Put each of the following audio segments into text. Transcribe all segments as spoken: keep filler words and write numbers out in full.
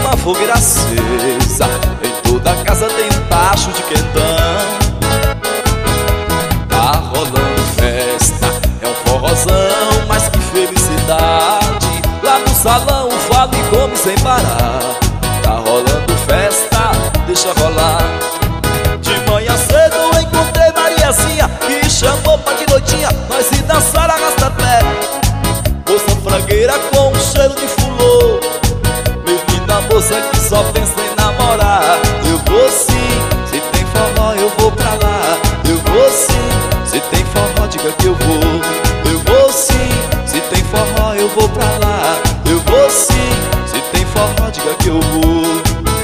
uma fogueira acesa, em toda casa tem um tacho de quentão. Tá rolando festa, é um forrozão, mas que felicidade. Lá no salão fala e come sem parar. Tá rolando festa, deixa rolar. De manhã cedo eu encontrei Mariazinha, que chamou pra de noitinha nós ir dançar arrasta-pé. Moça fragueira com um cheiro de fulô, menina moça que só pensa em namorar. Eu vou sim, se tem forró eu vou pra lá. Eu vou sim, se tem forró diga que eu vou. Eu vou sim, se tem forró eu vou pra lá. Eu vou sim, se tem forró diga que eu vou.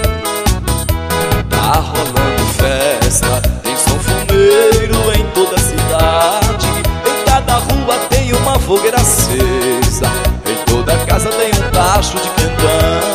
Tá rolando festa, tem sanfoneiro em toda a cidade. Em cada rua tem uma fogueira acesa, em toda casa tem um tacho de quentão.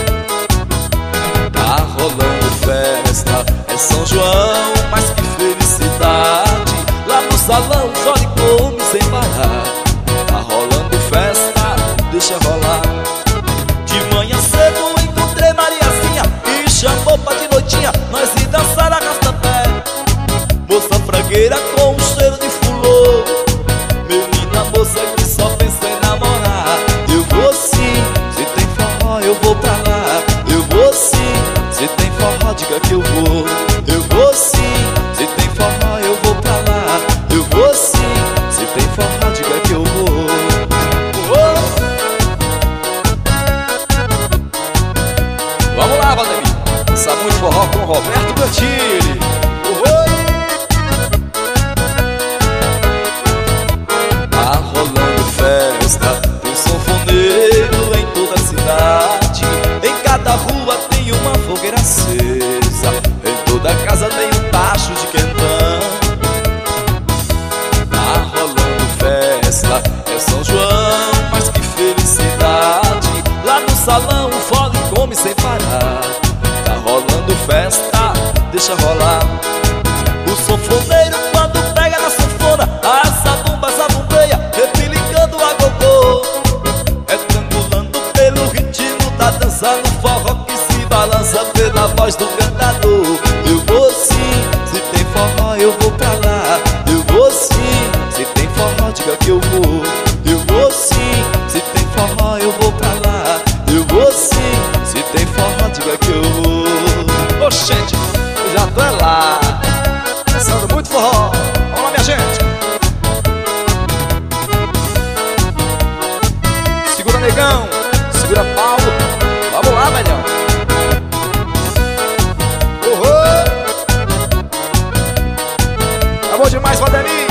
Tá rolando festa, é São João, mas que felicidade. Lá no salão chora e come sem parar. Tá rolando festa, deixa rolar. De manhã cedo encontrei Mariazinha, e chamou pra de noitinha nós ir dançar arrasta-pé. Moça fragueira com um cheiro de fulô, menina moça que só pensa em namorar. Eu vou sim, se tem forró eu vou pra lá. Eu vou sim, se tem forró diga que eu vou. Eu vou sim, se tem forró eu vou pra lá. Eu vou sim, se tem forró diga que eu vou. Oh! Vamos lá, Valdemir, sabe muito forró com Roberto Gantili. Oh! Tá rolando festa, tem sanfoneiro em toda a cidade. Em cada rua tem uma fogueira acesa, em toda casa tem um tacho de quentão. Tá rolando festa, é São João, mas que felicidade. Lá no salão o fole come sem parar. Tá rolando festa, deixa rolar. O sanfoneiro quando pega na sanfona, a zabumba zabumbeia, repilicando a gogô. É triangulando pelo ritmo da dança no forró que se balança pela voz do cantador. Eu vou sim, se tem forró eu vou pra lá. Eu vou sim, se tem forró diga que eu vou. Eu vou sim, se tem forró eu vou pra lá. Eu vou sim, se tem forró diga que eu vou. Ô gente, eu já tô é lá, dançando muito forró. Vamos lá minha gente. Segura negão, segura Paulo. Vamos lá, velhão. Uhul. Tá bom demais, Valdemir.